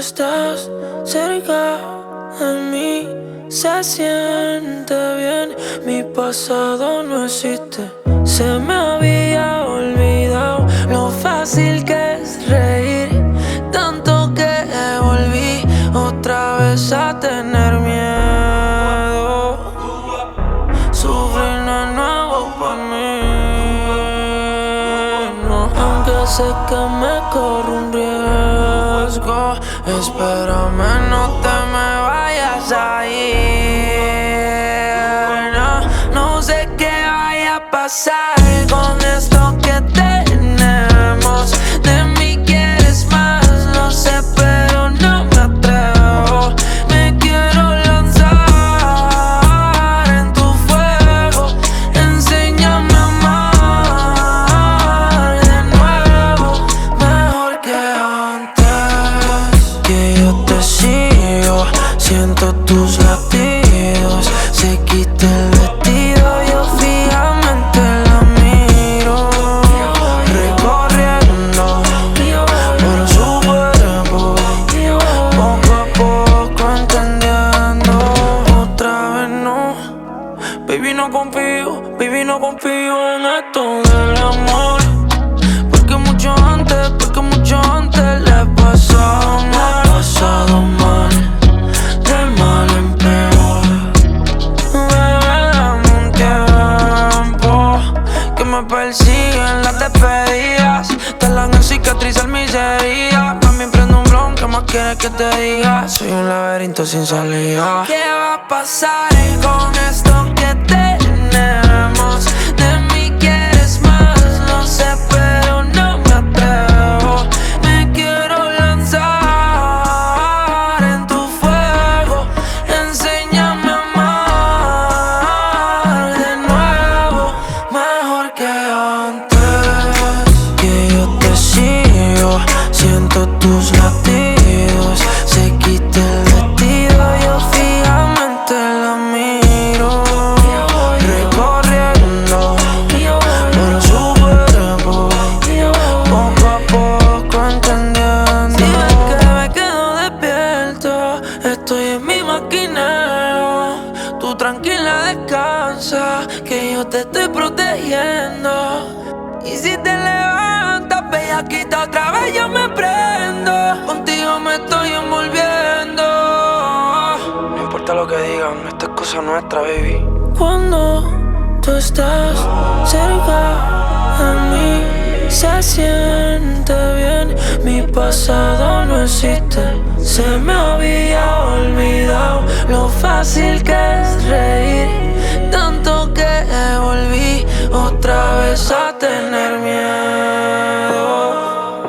estás cerca de mí, se siente bien. Mi pasado no existe. Se me había olvidado lo fácil que es reír. Tanto que volví otra vez a tener miedo. Sufrir no es nuevo para mí, no. Aunque sé que me corro un riesgo, espérame, no te me vayas a ir. No sé qué vaya a pasar con esto que tenemos. De mí quieres más, no sé, pero no me atrevo. Me quiero lanzar en tu fuego. Enséñame a amar de nuevo, mejor que antes. Que yo te sigo, siento tus latidos. Se quita el vestido, yo fijamente la miro, recorriendo por su cuerpo, poco a poco entendiendo. Otra vez no, baby, no confío en esto del amor. Porque mucho antes le he pasado mal, de mal en peor. Bebé, dame un tiempo, que me persiguen las despedidas. Te la hagan cicatrizar mis heridas. También prendo un blon, ¿qué más quieres que te diga? Soy un laberinto sin salida. ¿Qué va a pasar con esto que tenemos? De mí quieres más, no sé, pero no me atrevo. Me quiero lanzar en tu fuego. Enséñame a amar de nuevo, mejor que antes. Que yo te sigo, siento tus latidos. Se quita el vestido, yo fijamente la miro, recorriendo por su cuerpo, poco a poco entendiendo. Si ves que me quedo despierto, estoy en mi maquinero. Tú tranquila descansa, que yo te estoy protegiendo. Y si te levantas, bellaquita, otra vez yo me prendo. Contigo me estoy envolviendo. No importa lo que digan, esta es cosa nuestra, baby. Cuando tú estás cerca de mí, se siente bien. Mi pasado no existe. Se me había olvidado lo fácil que es reír. Tanto que volví otra vez a tener miedo.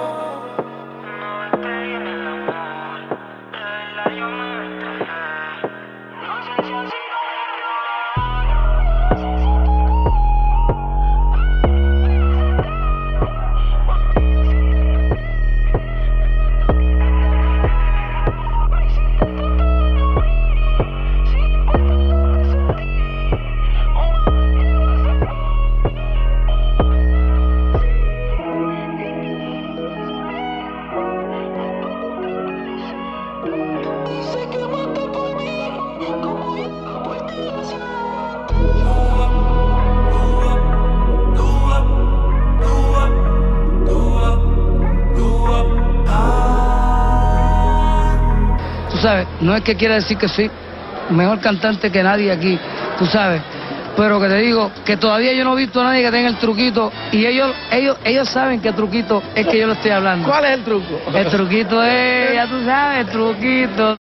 Tú sabes, no es que quiera decir que soy mejor cantante que nadie aquí, tú sabes, pero que te digo que todavía yo no he visto a nadie que tenga el truquito y ellos saben qué truquito es que yo le estoy hablando. ¿Cuál es el truco? El truquito es, ya tú sabes, el truquito.